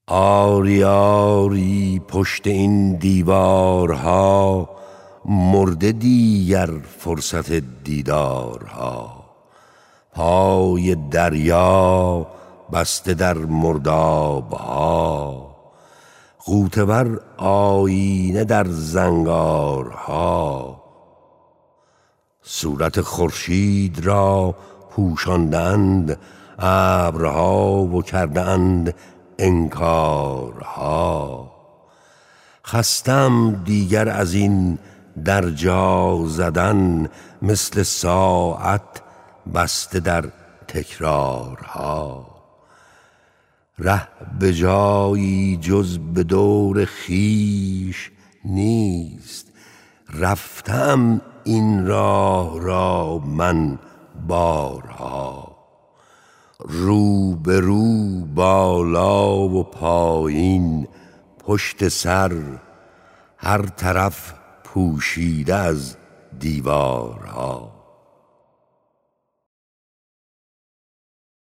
آری آری پشت این دیوارها، مرده دیگر فرصت دیدارها. پای دریا بسته در مردابها، غوطه ور آینه در زنگارها. صورت خورشید را پوشاندند ابرها و کردند انکارها. خستم دیگر از این در جا زدن، مثل ساعت بسته در تکرارها. ره به جایی جز به دور خویش نیست، رفتم این راه را من بارها. رو به رو بالا و پایین پشت سر، هر طرف پوشیده از دیوارها.